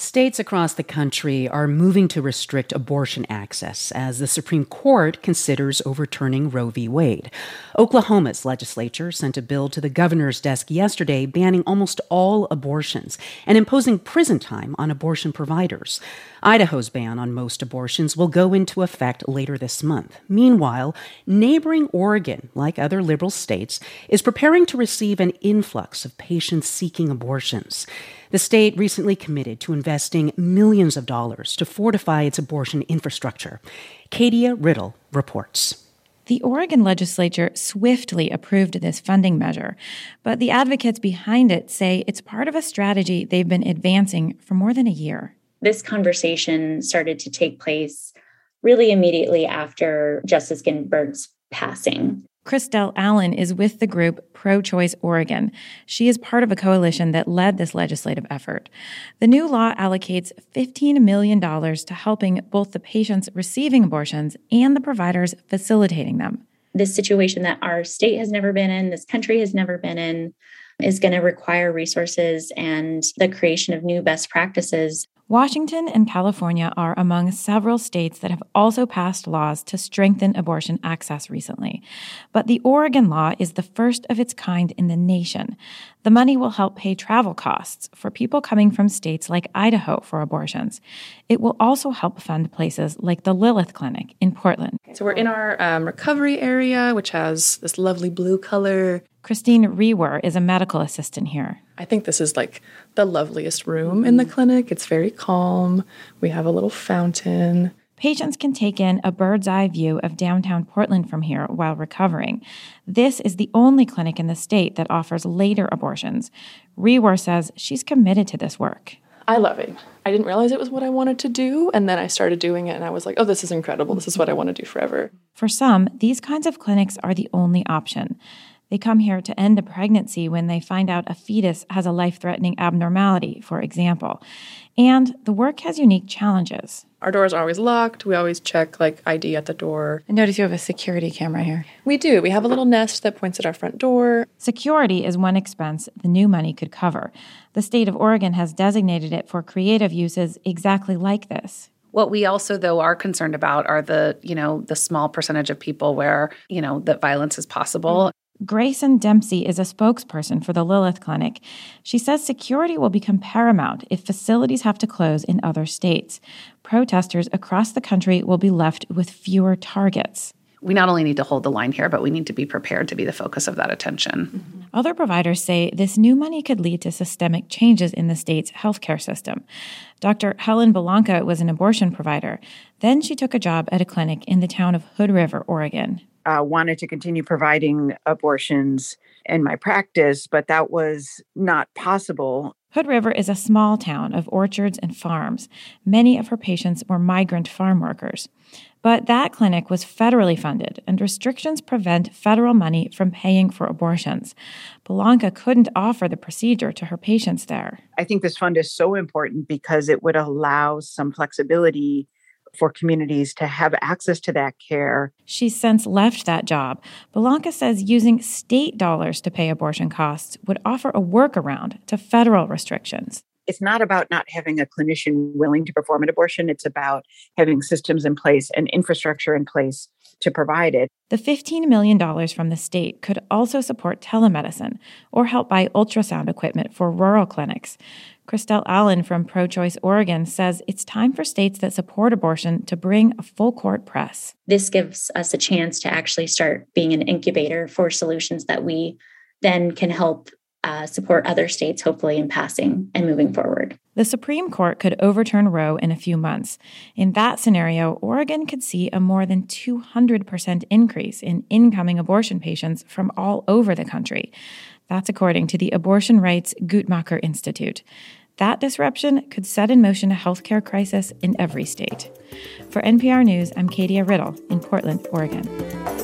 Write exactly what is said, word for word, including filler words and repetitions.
States across the country are moving to restrict abortion access as the Supreme Court considers overturning Roe v. Wade. Oklahoma's legislature sent a bill to the governor's desk yesterday banning almost all abortions and imposing prison time on abortion providers. Idaho's ban on most abortions will go into effect later this month. Meanwhile, neighboring Oregon, like other liberal states, is preparing to receive an influx of patients seeking abortions. The state recently committed to investing millions of dollars to fortify its abortion infrastructure. Katia Riddle reports. The Oregon legislature swiftly approved this funding measure, but the advocates behind it say it's part of a strategy they've been advancing for more than a year. This conversation started to take place really immediately after Justice Ginsburg's passing. Christelle Allen is with the group Pro-Choice Oregon. She is part of a coalition that led this legislative effort. The new law allocates fifteen million dollars to helping both the patients receiving abortions and the providers facilitating them. This situation that our state has never been in, this country has never been in, is going to require resources and the creation of new best practices. Washington and California are among several states that have also passed laws to strengthen abortion access recently. But the Oregon law is the first of its kind in the nation. The money will help pay travel costs for people coming from states like Idaho for abortions. It will also help fund places like the Lilith Clinic in Portland. So we're in our um, recovery area, which has this lovely blue color. Christine Rewer is a medical assistant here. I think this is like the loveliest room in the clinic. It's very calm. We have a little fountain. Patients can take in a bird's eye view of downtown Portland from here while recovering. This is the only clinic in the state that offers later abortions. Rewer says she's committed to this work. I love it. I didn't realize it was what I wanted to do, and then I started doing it, and I was like, oh, this is incredible. This is what I want to do forever. For some, these kinds of clinics are the only option. They come here to end a pregnancy when they find out a fetus has a life-threatening abnormality, for example. And the work has unique challenges. Our doors are always locked. We always check, like, I D at the door. I notice you have a security camera here. We do. We have a little nest that points at our front door. Security is one expense the new money could cover. The state of Oregon has designated it for creative uses exactly like this. What we also, though, are concerned about are the, you know, the small percentage of people where, you know, that violence is possible. Grayson Dempsey is a spokesperson for the Lilith Clinic. She says security will become paramount if facilities have to close in other states. Protesters across the country will be left with fewer targets. We not only need to hold the line here, but we need to be prepared to be the focus of that attention. Mm-hmm. Other providers say this new money could lead to systemic changes in the state's healthcare system. Doctor Helen Belanca was an abortion provider. Then she took a job at a clinic in the town of Hood River, Oregon. Uh, wanted to continue providing abortions in my practice, but that was not possible. Hood River is a small town of orchards and farms. Many of her patients were migrant farm workers. But that clinic was federally funded, and restrictions prevent federal money from paying for abortions. Belanca couldn't offer the procedure to her patients there. I think this fund is so important because it would allow some flexibility for communities to have access to that care. She's since left that job. Belanca says using state dollars to pay abortion costs would offer a workaround to federal restrictions. It's not about not having a clinician willing to perform an abortion. It's about having systems in place and infrastructure in place to provide it. The fifteen million dollars from the state could also support telemedicine or help buy ultrasound equipment for rural clinics. Christelle Allen from Pro-Choice Oregon says it's time for states that support abortion to bring a full-court press. This gives us a chance to actually start being an incubator for solutions that we then can help uh, support other states, hopefully, in passing and moving forward. The Supreme Court could overturn Roe in a few months. In that scenario, Oregon could see a more than two hundred percent increase in incoming abortion patients from all over the country. That's according to the abortion rights Guttmacher Institute. That disruption could set in motion a healthcare crisis in every state. For N P R News, I'm Katia Riddle in Portland, Oregon.